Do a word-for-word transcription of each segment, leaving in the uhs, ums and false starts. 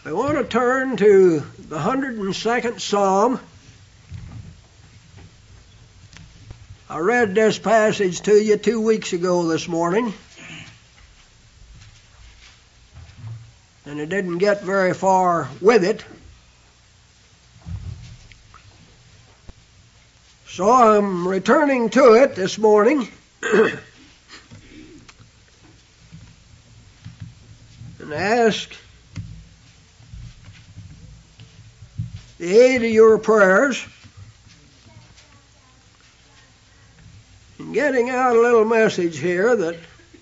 I want to turn to the one hundred second Psalm. I read this passage to you two weeks ago this morning, and I didn't get very far with it. So I'm returning to it this morning and ask the aid of your prayers in getting out a little message here that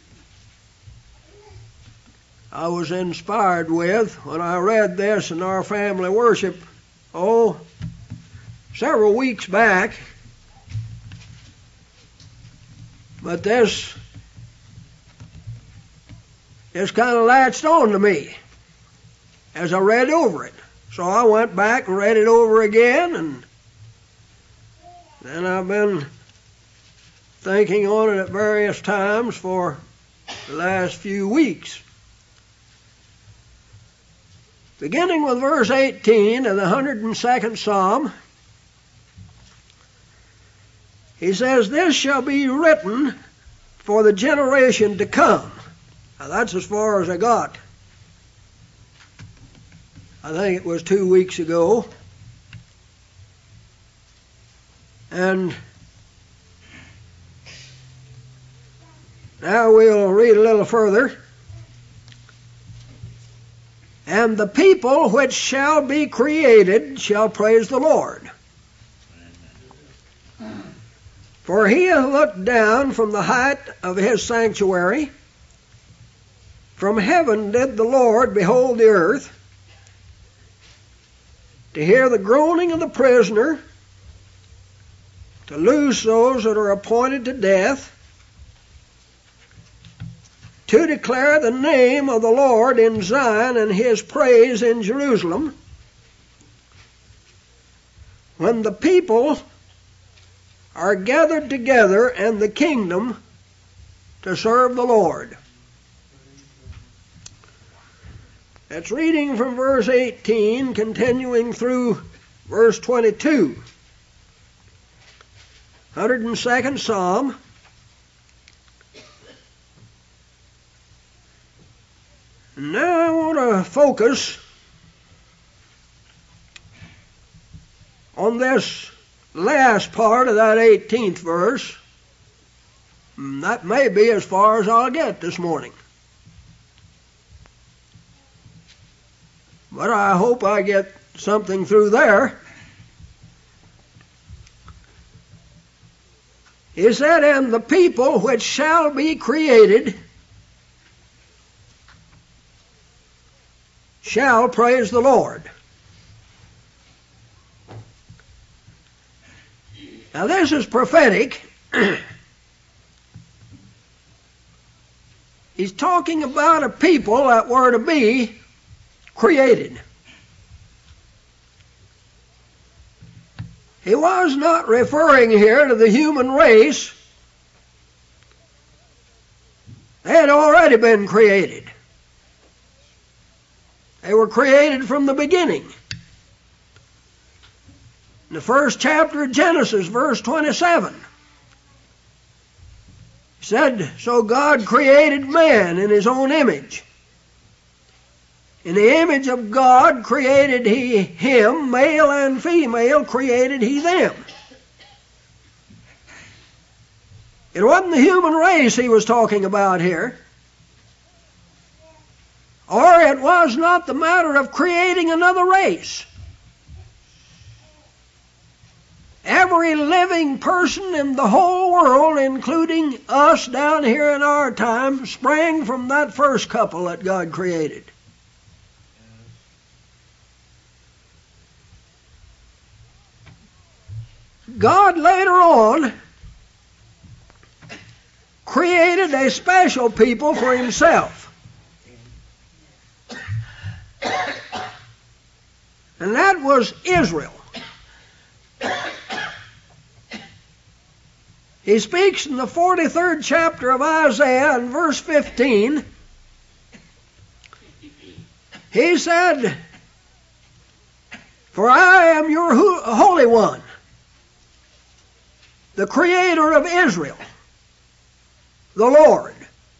I was inspired with when I read this in our family worship, oh, several weeks back. But this, this kind of latched on to me as I read over it. So I went back and read it over again, and then I've been thinking on it at various times for the last few weeks. Beginning with verse eighteen of the one hundred second Psalm, he says, "This shall be written for the generation to come." Now that's as far as I got. I think it was two weeks ago. And now we'll read a little further. "And the people which shall be created shall praise the Lord. For he hath looked down from the height of his sanctuary. From heaven did the Lord behold the earth, to hear the groaning of the prisoner, to loose those that are appointed to death, to declare the name of the Lord in Zion and his praise in Jerusalem, when the people are gathered together and the kingdom to serve the Lord." That's reading from verse eighteen, continuing through verse twenty-two. one hundred second Psalm. Now I want to focus on this last part of that eighteenth verse. That may be as far as I'll get this morning, but I hope I get something through there. He said, "And the people which shall be created shall praise the Lord." Now this is prophetic. He's talking about a people that were to be created. He was not referring here to the human race. They had already been created. They were created from the beginning. In the first chapter of Genesis, verse twenty-seven, he said, "So God created man in his own image. In the image of God created he him, male and female created he them." It wasn't the human race he was talking about here. Or it was not the matter of creating another race. Every living person in the whole world, including us down here in our time, sprang from that first couple that God created. God later on created a special people for himself. And that was Israel. He speaks in the forty-third chapter of Isaiah in verse fifteen. He said, For I am your Holy One, the Creator of Israel, the Lord.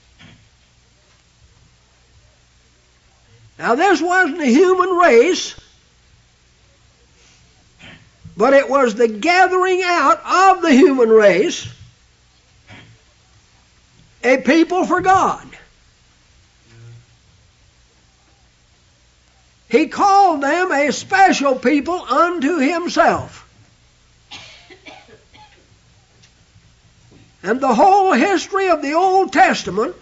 Now this wasn't a human race, but it was the gathering out of the human race, a people for God. He called them a special people unto himself. And the whole history of the Old Testament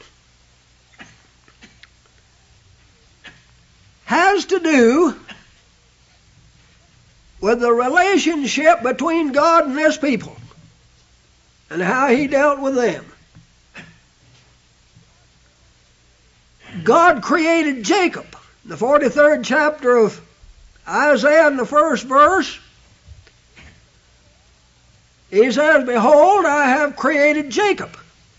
has to do with the relationship between God and his people and how he dealt with them. God created Jacob. In the forty-third chapter of Isaiah, in the first verse, he says, Behold, I have created Jacob.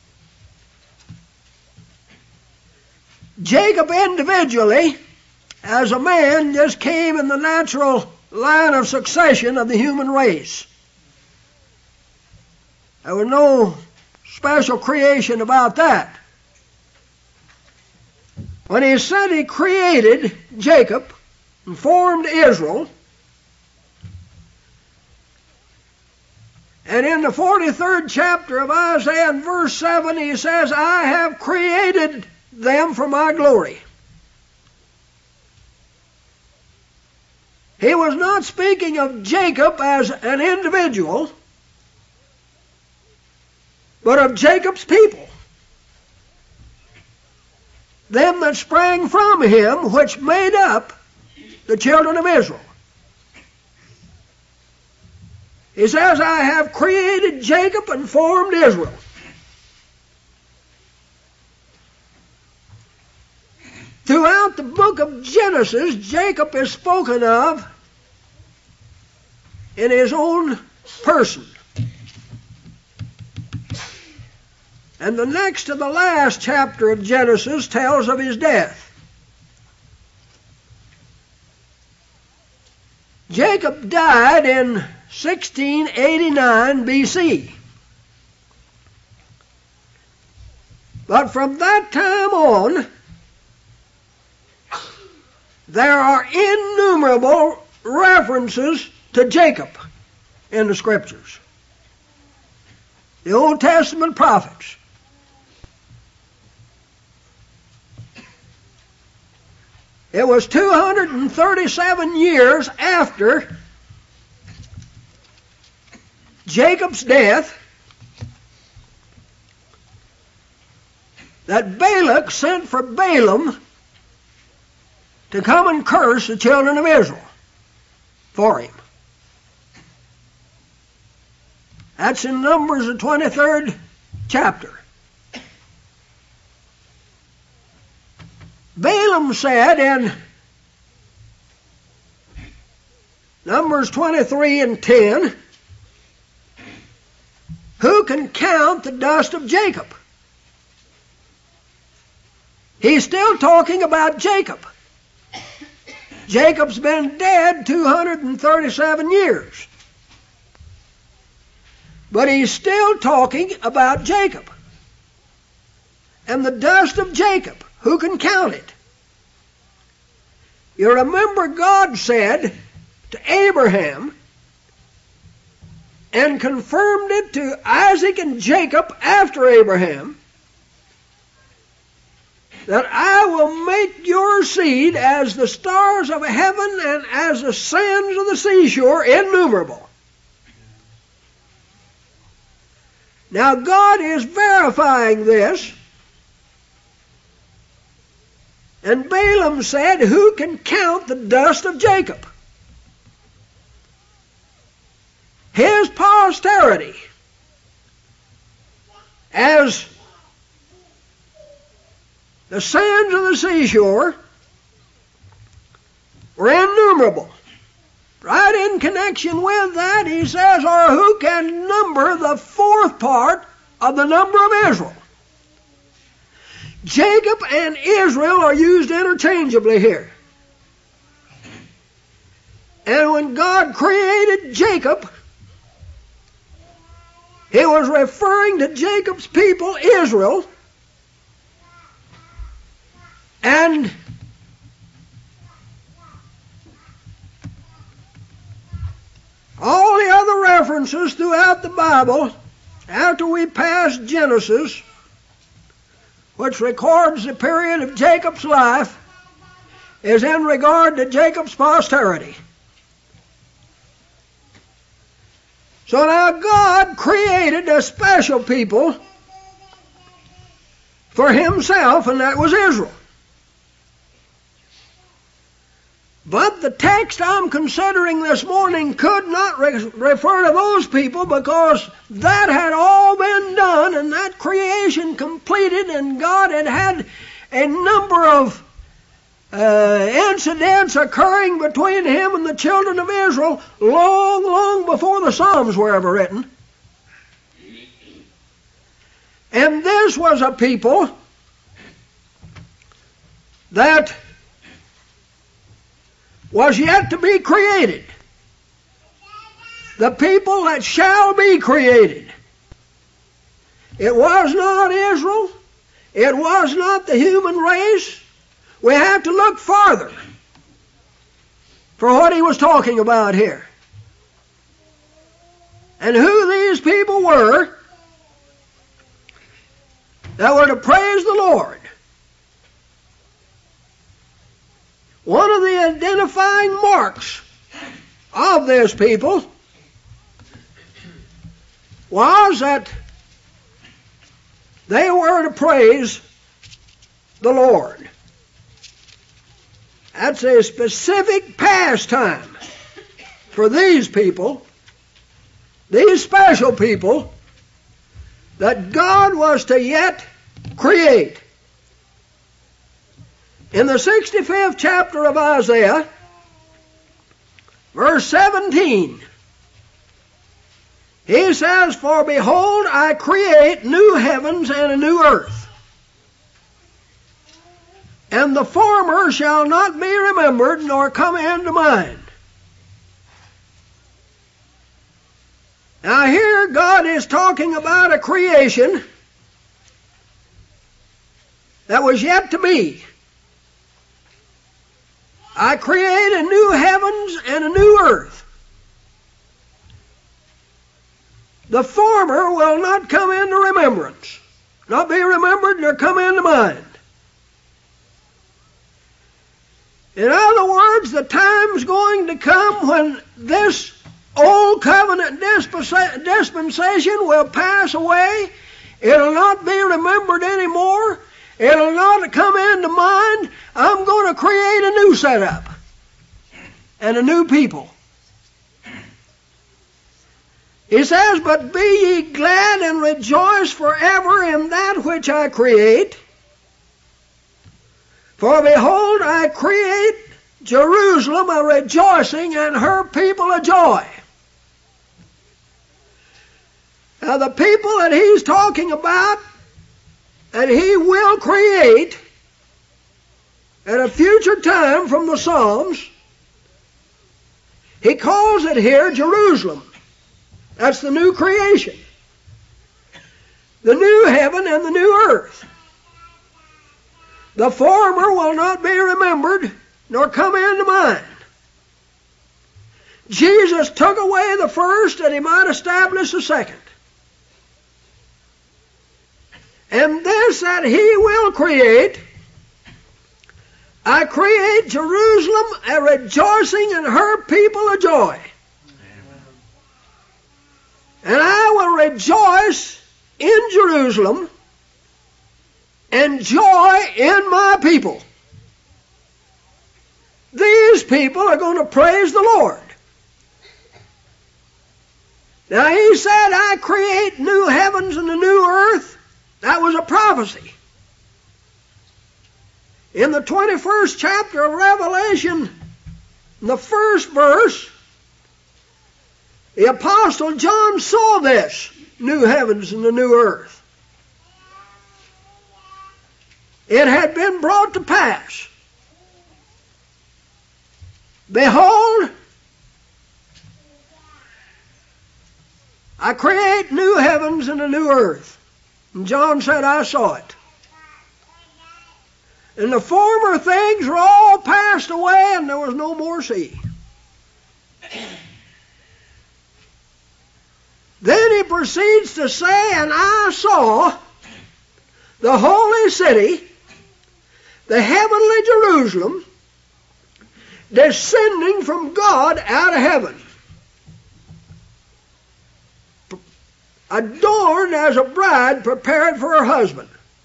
Jacob individually, as a man, just came in the natural line of succession of the human race. There was no special creation about that. When he said he created Jacob and formed Israel, and in the forty-third chapter of Isaiah, in verse seven, he says, I have created them for my glory. He was not speaking of Jacob as an individual, but of Jacob's people, them that sprang from him, which made up the children of Israel. He says, I have created Jacob and formed Israel. Throughout the book of Genesis, Jacob is spoken of in his own person. And the next to the last chapter of Genesis tells of his death. Jacob died in sixteen eighty-nine B C. But from that time on, there are innumerable references to Jacob in the Scriptures. The Old Testament prophets. It was two hundred thirty-seven years after Jacob's death that Balak sent for Balaam to come and curse the children of Israel for him. That's in Numbers, the twenty-third chapter. Balaam said in Numbers twenty-three and ten, who can count the dust of Jacob? He's still talking about Jacob. Jacob's been dead two hundred thirty-seven years. But he's still talking about Jacob. And the dust of Jacob, who can count it? You remember God said to Abraham and confirmed it to Isaac and Jacob after Abraham, that I will make your seed as the stars of heaven and as the sands of the seashore, innumerable. Now God is verifying this. And Balaam said, who can count the dust of Jacob? His posterity, as the sands of the seashore, were innumerable. Right in connection with that, he says, or who can number the fourth part of the number of Israel? Jacob and Israel are used interchangeably here. And when God created Jacob, He was referring to Jacob's people, Israel, and all the other references throughout the Bible, after we pass Genesis, which records the period of Jacob's life, is in regard to Jacob's posterity. So now God created a special people for Himself, and that was Israel. But the text I'm considering this morning could not re- refer to those people, because that had all been done and that creation completed, and God had had a number of uh, incidents occurring between Him and the children of Israel long, long before the Psalms were ever written. And this was a people that was yet to be created. The people that shall be created. It was not Israel. It was not the human race. We have to look farther for what he was talking about here. And who these people were that were to praise the Lord. One of the identifying marks of this people was that they were to praise the Lord. That's a specific pastime for these people, these special people, that God was to yet create. In the sixty-fifth chapter of Isaiah, verse seventeen, he says, "For behold, I create new heavens and a new earth, and the former shall not be remembered, nor come into mind." Now here God is talking about a creation that was yet to be. I create a new heavens and a new earth. The former will not come into remembrance, not be remembered nor come into mind. In other words, the time's going to come when this old covenant dispensation will pass away. It'll not be remembered anymore. It'll not come into mind. I'm going to create a new setup and a new people. He says, "But be ye glad and rejoice forever in that which I create. For behold, I create Jerusalem a rejoicing and her people a joy." Now the people that he's talking about, and he will create at a future time from the Psalms, he calls it here Jerusalem. That's the new creation. The new heaven and the new earth. The former will not be remembered nor come into mind. Jesus took away the first that he might establish the second. And this that he will create, I create Jerusalem a rejoicing and her people a joy. Amen. And I will rejoice in Jerusalem and joy in my people. These people are going to praise the Lord. Now he said, I create new heavens and a new earth. That was a prophecy. In the twenty-first chapter of Revelation, in the first verse, the Apostle John saw this, new heavens and the new earth. It had been brought to pass. Behold, I create new heavens and a new earth. And John said, I saw it. And the former things were all passed away, and there was no more sea. Then he proceeds to say, and I saw the holy city, the heavenly Jerusalem, descending from God out of heaven, adorned as a bride prepared for her husband.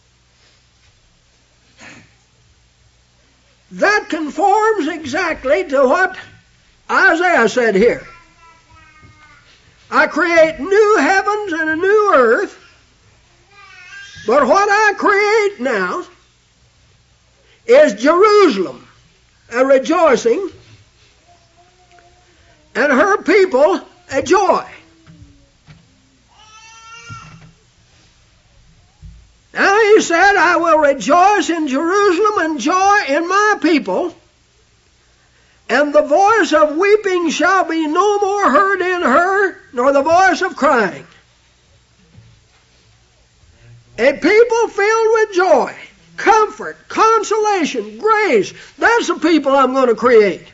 That conforms exactly to what Isaiah said here. I create new heavens and a new earth, but what I create now is Jerusalem, a rejoicing, and her people a joy. Now he said, I will rejoice in Jerusalem and joy in my people, and the voice of weeping shall be no more heard in her, nor the voice of crying. A people filled with joy, comfort, consolation, grace. That's the people I'm going to create.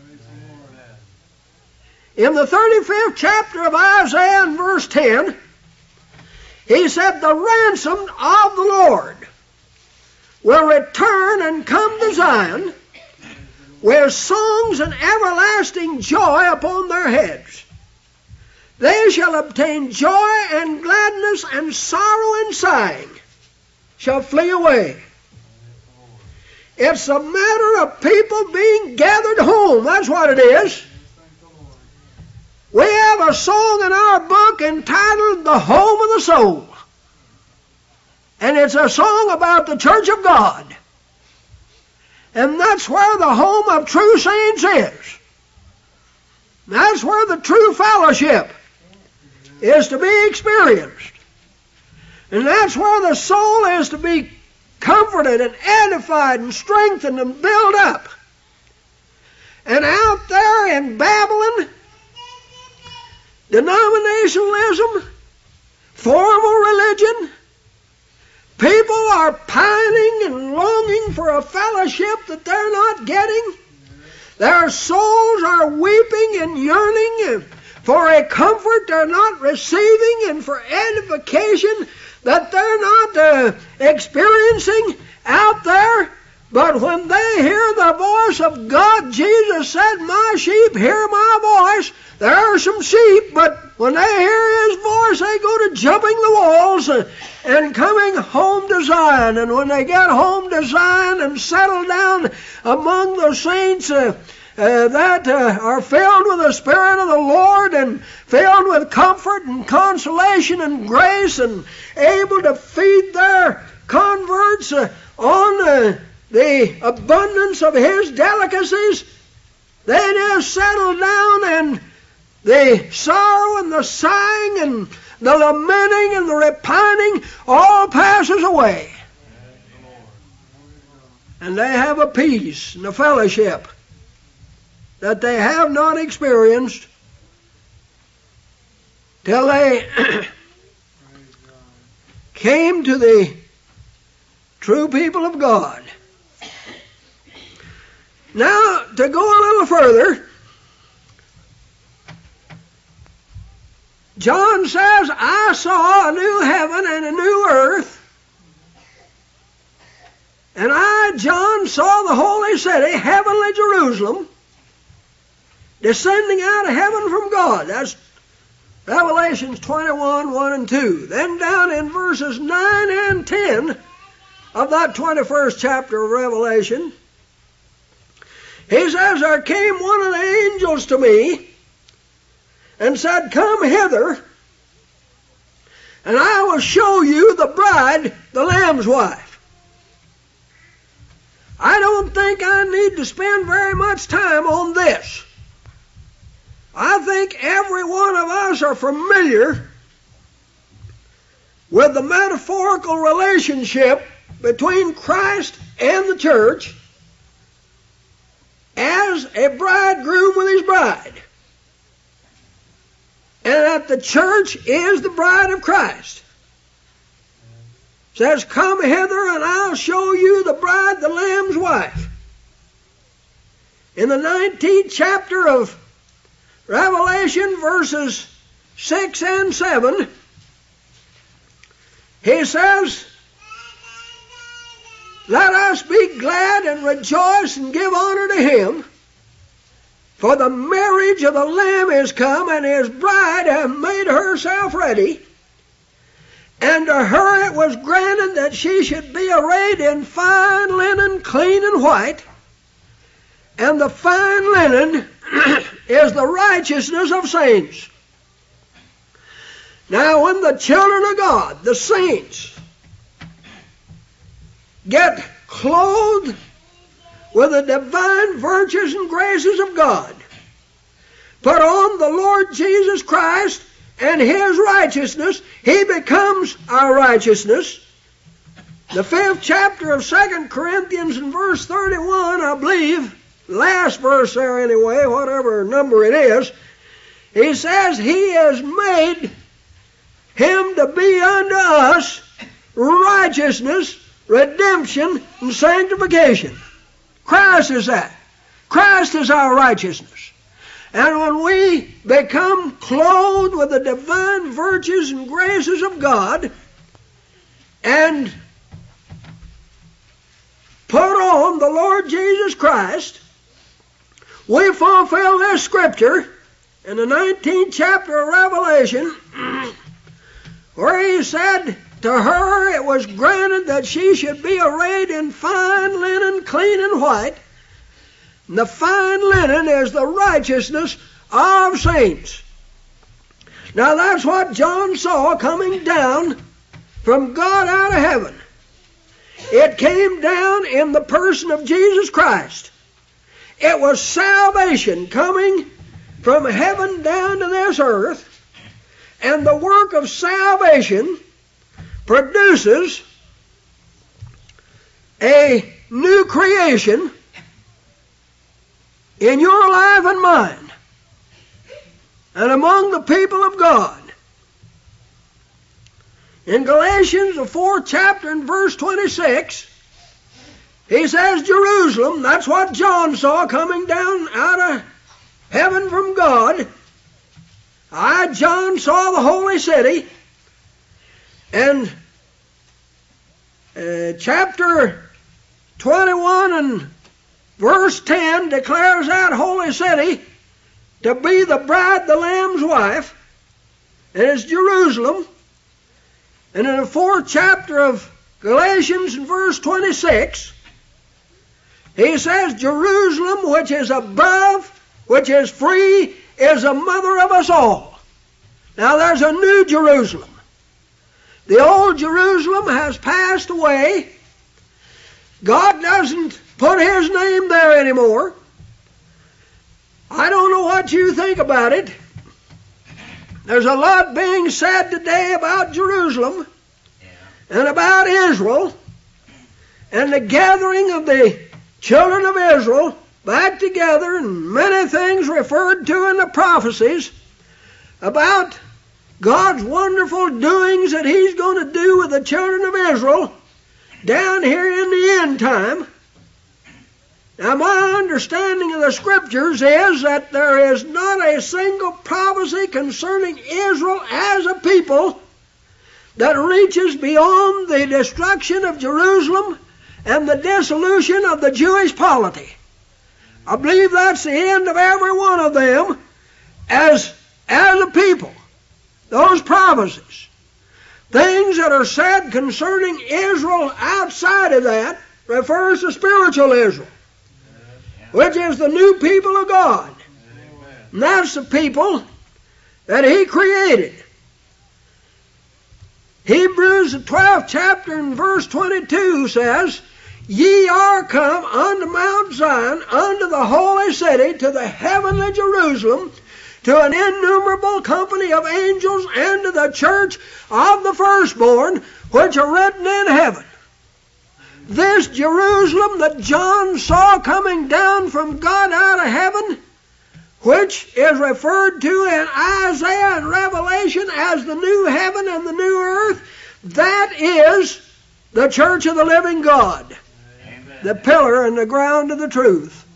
In the thirty-fifth chapter of Isaiah, in verse ten, he said, the ransomed of the Lord will return and come to Zion with songs and everlasting joy upon their heads. They shall obtain joy and gladness, and sorrow and sighing shall flee away. It's a matter of people being gathered home. That's what it is. We have a song in our book entitled The Home of the Soul. And it's a song about the church of God. And that's where the home of true saints is. That's where the true fellowship is to be experienced. And that's where the soul is to be comforted and edified and strengthened and built up. And out there in Babylon, denominationalism, formal religion, people are pining and longing for a fellowship that they're not getting. Their souls are weeping and yearning for a comfort they're not receiving, and for edification that they're not uh, experiencing out there. But when they hear the voice of God, Jesus said, my sheep hear my voice. There are some sheep, but when they hear His voice, they go to jumping the walls and coming home to Zion. And when they get home to Zion and settle down among the saints uh, uh, that uh, are filled with the Spirit of the Lord, and filled with comfort and consolation and grace, and able to feed their converts uh, on uh, the abundance of His delicacies, they just settle down, and the sorrow and the sighing and the lamenting and the repining all passes away. And they have a peace and a fellowship that they have not experienced till they came to the true people of God. Now, to go a little further, John says, I saw a new heaven and a new earth, and I, John, saw the holy city, heavenly Jerusalem, descending out of heaven from God. That's Revelation twenty-one, one and two. Then down in verses nine and ten of that twenty-first chapter of Revelation, he says, there came one of the angels to me and said, come hither, and I will show you the bride, the Lamb's wife. I don't think I need to spend very much time on this. I think every one of us are familiar with the metaphorical relationship between Christ and the church as a bridegroom with his bride. and that the church is the bride of Christ. It says, come hither and I'll show you the bride, the Lamb's wife. In the nineteenth chapter of Revelation, verses six and seven, he says, let us be glad and rejoice and give honor to him, for the marriage of the Lamb is come, and his bride hath made herself ready. And to her it was granted that she should be arrayed in fine linen, clean and white. And the fine linen is the righteousness of saints. Now, when the children of God, the saints, get clothed with the divine virtues and graces of God, put on the Lord Jesus Christ and his righteousness, he becomes our righteousness. The fifth chapter of Second Corinthians in verse thirty-one, I believe, last verse there anyway, whatever number it is, he says he has made him to be unto us righteousness, redemption, and sanctification. Christ is that. Christ is our righteousness. And when we become clothed with the divine virtues and graces of God and put on the Lord Jesus Christ, we fulfill this scripture in the nineteenth chapter of Revelation, where he said, to her it was granted that she should be arrayed in fine linen, clean and white. And the fine linen is the righteousness of saints. Now that's what John saw coming down from God out of heaven. It came down in the person of Jesus Christ. It was salvation coming from heaven down to this earth. And the work of salvation produces a new creation in your life and mine and among the people of God. In Galatians, the fourth chapter and verse twenty-six, he says, Jerusalem, that's what John saw coming down out of heaven from God. I, John, saw the holy city. And uh, chapter twenty-one and verse ten declares that holy city to be the bride, the Lamb's wife, and it's Jerusalem. And in the fourth chapter of Galatians, in verse twenty-six, he says, Jerusalem, which is above, which is free, is a mother of us all. Now there's a new Jerusalem. The old Jerusalem has passed away. God doesn't put his name there anymore. I don't know what you think about it. There's a lot being said today about Jerusalem and about Israel and the gathering of the children of Israel back together, and many things referred to in the prophecies about God's wonderful doings that he's going to do with the children of Israel down here in the end time. Now, my understanding of the Scriptures is that there is not a single prophecy concerning Israel as a people that reaches beyond the destruction of Jerusalem and the dissolution of the Jewish polity. I believe that's the end of every one of them as, as a people. Those prophecies. Things that are said concerning Israel outside of that refers to spiritual Israel, which is the new people of God. And that's the people that he created. Hebrews, the twelfth chapter and verse twenty-two says, Ye are come unto Mount Zion, unto the holy city, to the heavenly Jerusalem, to an innumerable company of angels, and to the church of the firstborn, which are written in heaven. This Jerusalem that John saw coming down from God out of heaven, which is referred to in Isaiah and Revelation as the new heaven and the new earth, that is the church of the living God, Amen. The pillar and the ground of the truth.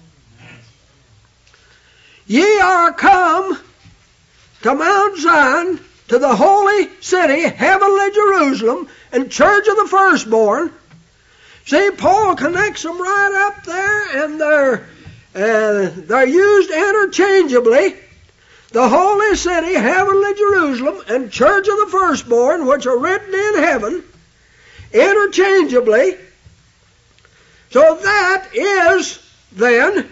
Ye are come to Mount Zion, to the holy city, heavenly Jerusalem, and church of the firstborn. See, Paul connects them right up there, and they're, uh, they're used interchangeably. The holy city, heavenly Jerusalem, and church of the firstborn, which are written in heaven, interchangeably. So that is, then,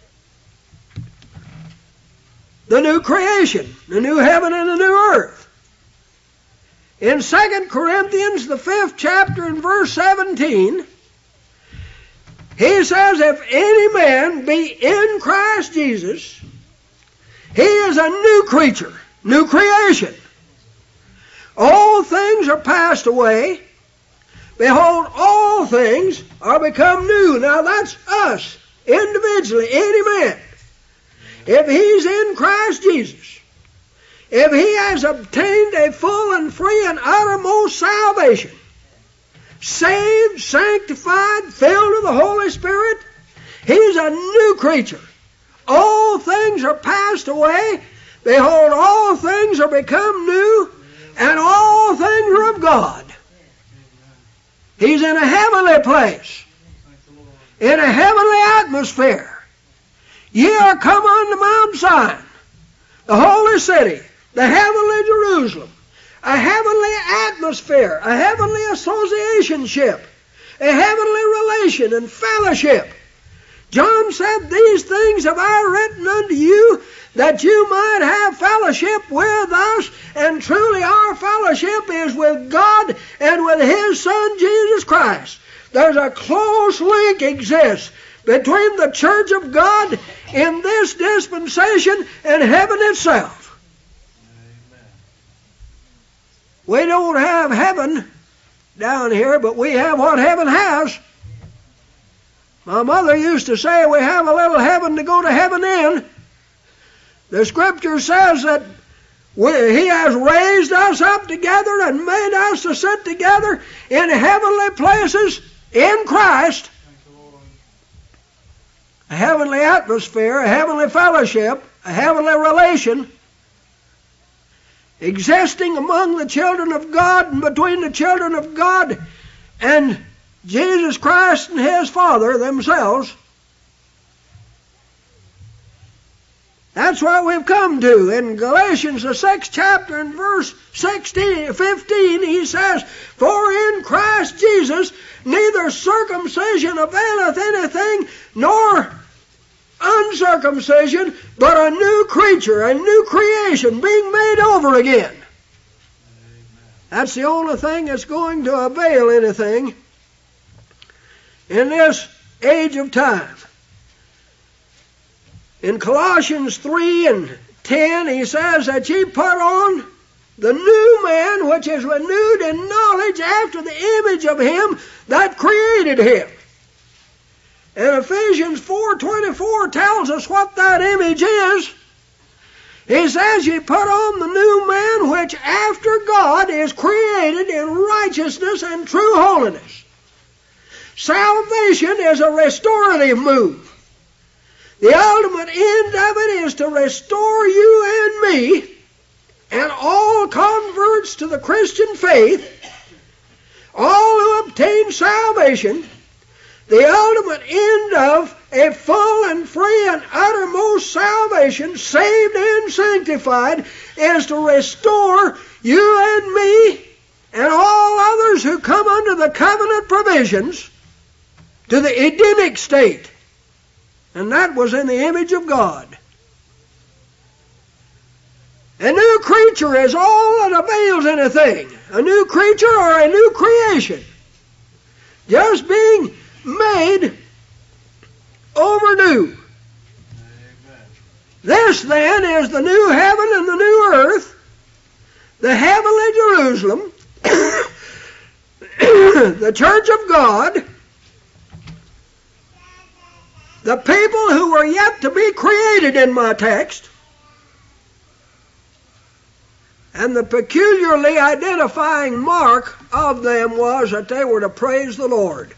the new creation, the new heaven and the new earth. In Second Corinthians, the fifth chapter and verse seventeen, he says, if any man be in Christ Jesus, he is a new creature, new creation. All things are passed away. Behold, all things are become new. Now that's us, individually, any man. If he's in Christ Jesus, if he has obtained a full and free and uttermost salvation, saved, sanctified, filled with the Holy Spirit, he's a new creature. All things are passed away. Behold, all things are become new, and all things are of God. He's in a heavenly place, in a heavenly atmosphere. Ye are come unto Mount Zion, the holy city, the heavenly Jerusalem, a heavenly atmosphere, a heavenly associationship, a heavenly relation and fellowship. John said, these things have I written unto you, that you might have fellowship with us, and truly our fellowship is with God and with His Son, Jesus Christ. There's a close link exists between the church of God in this dispensation and heaven itself. Amen. We don't have heaven down here, but we have what heaven has. My mother used to say we have a little heaven to go to heaven in. The Scripture says that we, He has raised us up together and made us to sit together in heavenly places in Christ. A heavenly atmosphere, a heavenly fellowship, a heavenly relation existing among the children of God and between the children of God and Jesus Christ and His Father themselves. That's what we've come to. In Galatians, the sixth chapter, and verse sixteen, fifteen, he says, for in Christ Jesus neither circumcision availeth anything, nor uncircumcision, but a new creature, a new creation, being made over again. Amen. That's the only thing that's going to avail anything in this age of time. In Colossians three and ten, he says that ye put on the new man, which is renewed in knowledge after the image of Him that created him. And Ephesians four twenty-four tells us what that image is. He says, ye put on the new man, which after God is created in righteousness and true holiness. Salvation is a restorative move. The ultimate end of it is to restore you and me and all converts to the Christian faith, all who obtain salvation. The ultimate end of a full and free and uttermost salvation, saved and sanctified, is to restore you and me and all others who come under the covenant provisions to the Edenic state. And that was in the image of God. A new creature is all that avails anything. A new creature or a new creation. Just being made over new. Amen. This then is the new heaven and the new earth, the heavenly Jerusalem, the church of God, The people who were yet to be created in my text, and the peculiarly identifying mark of them was that they were to praise the Lord.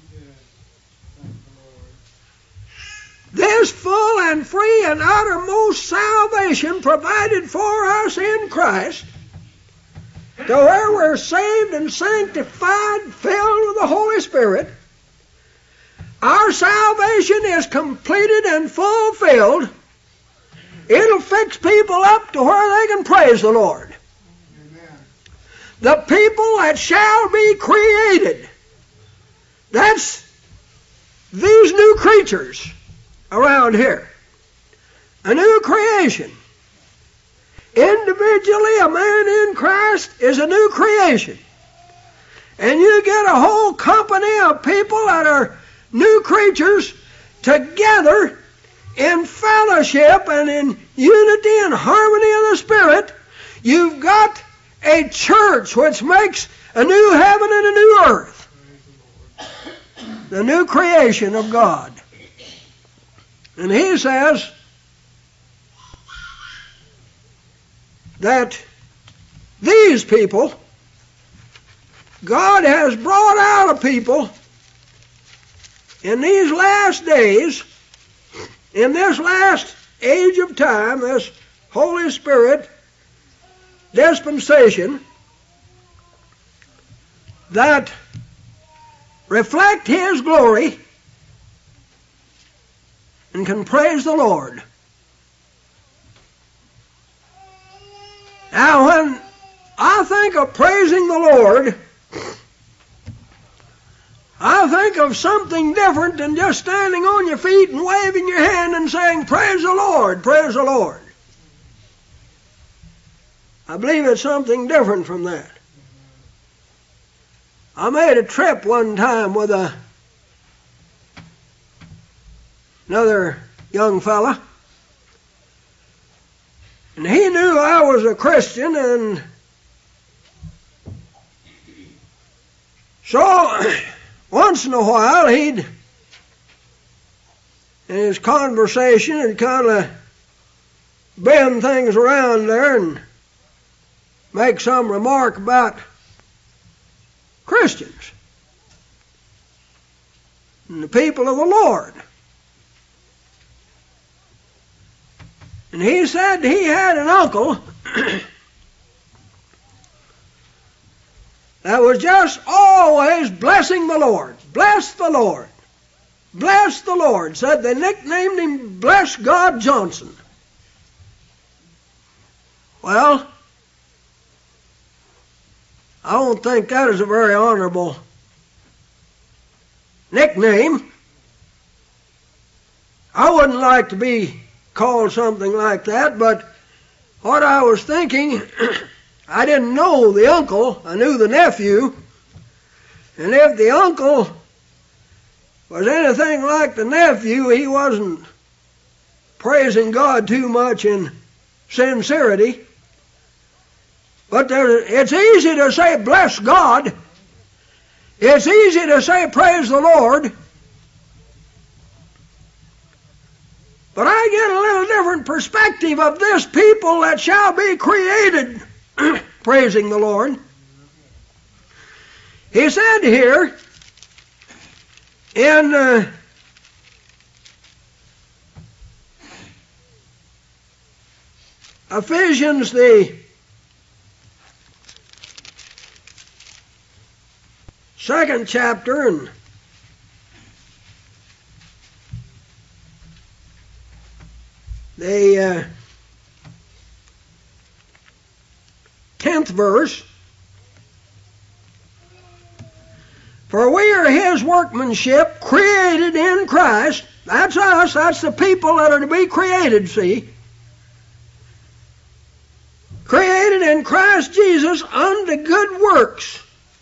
This full and free and uttermost salvation provided for us in Christ, to where we're saved and sanctified, filled with the Holy Spirit. Our salvation is completed and fulfilled. It'll fix people up to where they can praise the Lord. Amen. The people that shall be created, that's these new creatures around here. A new creation. Individually, a man in Christ is a new creation. And you get a whole company of people that are new creatures together in fellowship and in unity and harmony of the Spirit. You've got a church which makes a new heaven and a new earth. The new creation of God. And he says that these people, God has brought out a people in these last days, in this last age of time, this Holy Spirit dispensation, that reflect His glory and can praise the Lord. Now, when I think of praising the Lord, I think of something different than just standing on your feet and waving your hand and saying, "Praise the Lord, praise the Lord." I believe it's something different from that. I made a trip one time with a another young fella, and he knew I was a Christian, and so once in a while he'd, in his conversation, he'd kind of bend things around there and make some remark about Christians and the people of the Lord. And he said he had an uncle that was just always blessing the Lord. Bless the Lord. Bless the Lord. Said they nicknamed him Bless God Johnson. Well, I don't think that is a very honorable nickname. I wouldn't like to be called something like that, but what I was thinking, I didn't know the uncle, I knew the nephew, and if the uncle was anything like the nephew, he wasn't praising God too much in sincerity. But there, it's easy to say bless God. It's easy to say praise the Lord. But I get a little different perspective of this people that shall be created praising the Lord. He said here in uh, Ephesians, the second chapter, and the uh, tenth verse, "For we are His workmanship, created in Christ." That's us, that's the people that are to be created, see. "Created in Christ Jesus unto good works,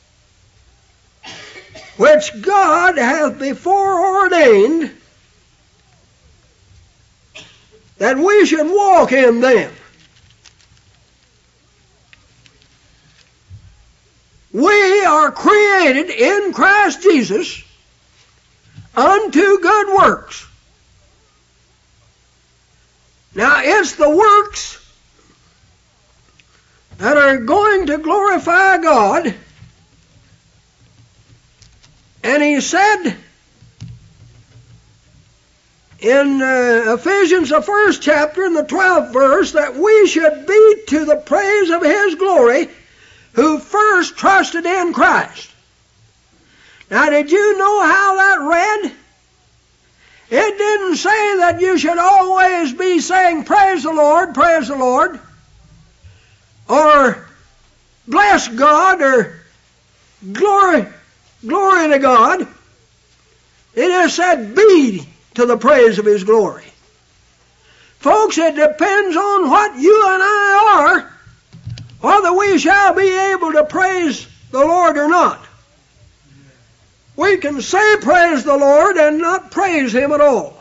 which God hath before ordained that we should walk in them." We are created in Christ Jesus unto good works. Now, it's the works that are going to glorify God. And he said in uh, Ephesians, the first chapter, in the twelfth verse, that we should be to the praise of his glory who first trusted in Christ. Now, did you know how that read? It didn't say that you should always be saying, praise the Lord, praise the Lord, or bless God, or glory, glory to God. It just said, be to the praise of his glory. Folks, it depends on what you and I are, whether we shall be able to praise the Lord or not. We can say praise the Lord and not praise him at all.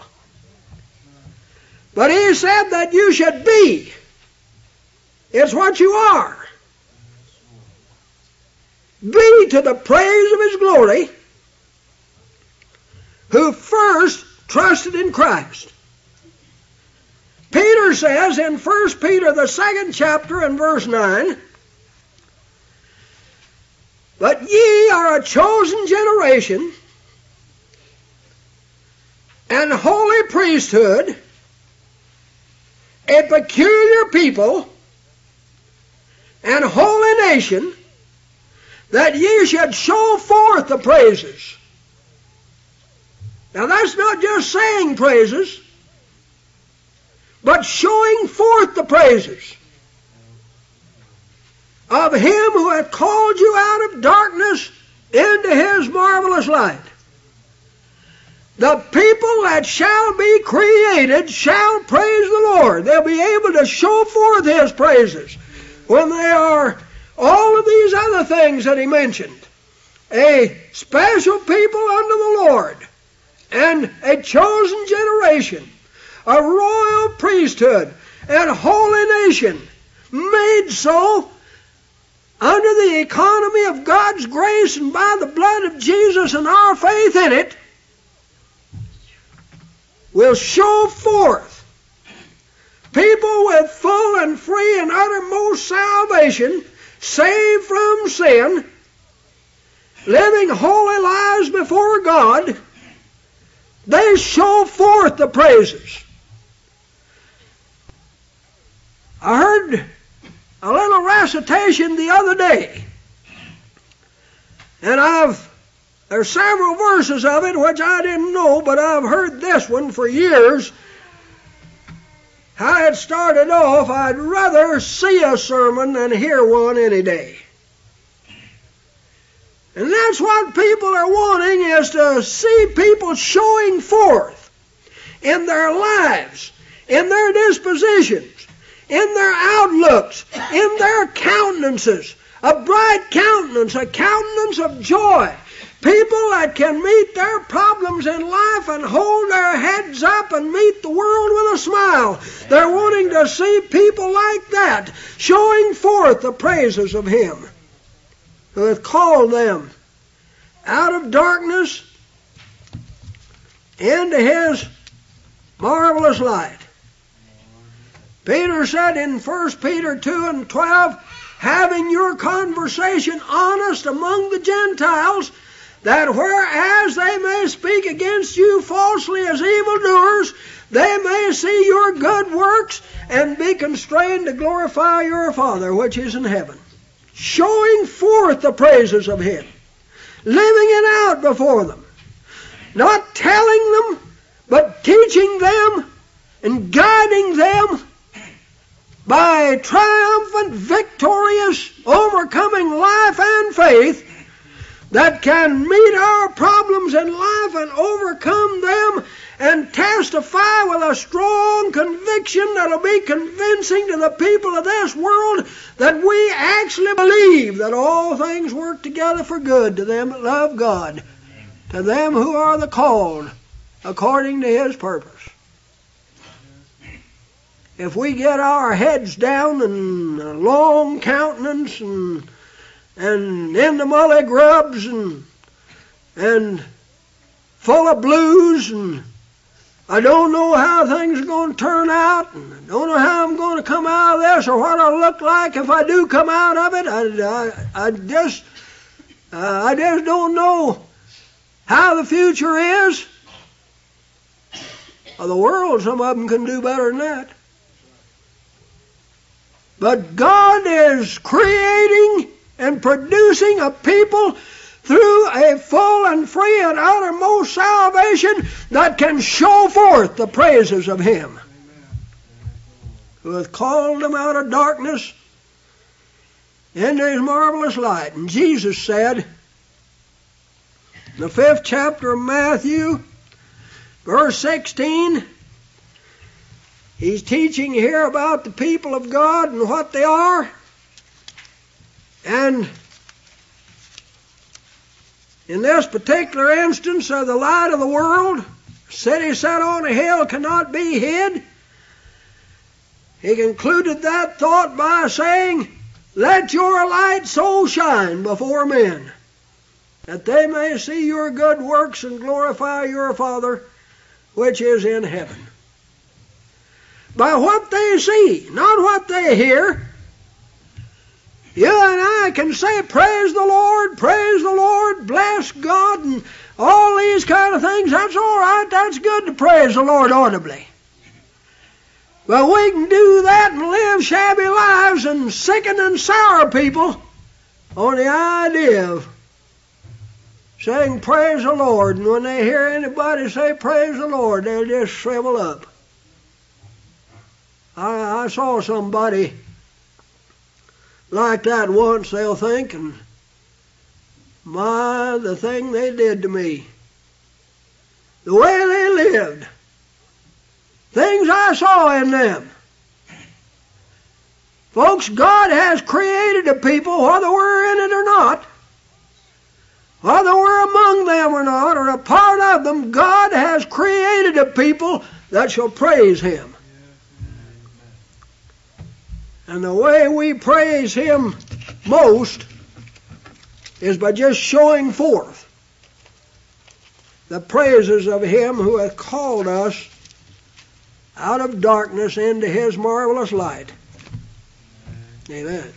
But he said that you should be. It's what you are. Be to the praise of his glory who first trusted in Christ. Peter says in First Peter, the second chapter and verse nine, but ye are a chosen generation, an holy priesthood, a peculiar people, and holy nation, that ye should show forth the praises. Now that's not just saying praises, but showing forth the praises of him who hath called you out of darkness into his marvelous light. The people that shall be created shall praise the Lord. They'll be able to show forth his praises when they are all of these other things that he mentioned. A special people unto the Lord, and a chosen generation, a royal priesthood, and holy nation, made so under the economy of God's grace and by the blood of Jesus and our faith in it, will show forth people with full and free and uttermost salvation, saved from sin, living holy lives before God. They show forth the praises. I heard a little recitation the other day, and I've there's several verses of it which I didn't know, but I've heard this one for years. How it started off, I'd rather see a sermon than hear one any day. And that's what people are wanting, is to see people showing forth in their lives, in their dispositions, in their outlooks, in their countenances, a bright countenance, a countenance of joy. People that can meet their problems in life and hold their heads up and meet the world with a smile. They're wanting to see people like that showing forth the praises of him who hath called them out of darkness into his marvelous light. Peter said in First Peter two and twelve, having your conversation honest among the Gentiles, that whereas they may speak against you falsely as evildoers, they may see your good works and be constrained to glorify your Father which is in heaven. Showing forth the praises of him. Living it out before them. Not telling them, but teaching them and guiding them by triumphant, victorious, overcoming life and faith that can meet our problems in life and overcome them and testify with a strong conviction that'll be convincing to the people of this world that we actually believe that all things work together for good to them that love God, to them who are the called according to his purpose. If we get our heads down and a long countenance and and in the mully grubs and and full of blues and I don't know how things are going to turn out, and I don't know how I'm going to come out of this or what I'll look like if I do come out of it. I, I, I just, uh, I just don't know how the future is. Well, the world, some of them can do better than that. But God is creating and producing a people through a full and free and uttermost salvation that can show forth the praises of Him who hath called them out of darkness into His marvelous light. And Jesus said, in the fifth chapter of Matthew, verse sixteen, He's teaching here about the people of God and what they are. And in this particular instance of the light of the world, a city set on a hill cannot be hid. He concluded that thought by saying, let your light so shine before men, that they may see your good works and glorify your Father which is in heaven. By what they see, not what they hear. You and I can say, praise the Lord, praise the Lord, bless God, and all these kind of things. That's all right. That's good to praise the Lord audibly. But we can do that and live shabby lives and sicken and sour people on the idea of saying praise the Lord. And when they hear anybody say praise the Lord, they'll just shrivel up. I, I saw somebody like that once, they'll think, and my, the thing they did to me, the way they lived, things I saw in them. Folks, God has created a people, whether we're in it or not, whether we're among them or not, or a part of them, God has created a people that shall praise Him. And the way we praise Him most is by just showing forth the praises of Him who hath called us out of darkness into His marvelous light. Amen.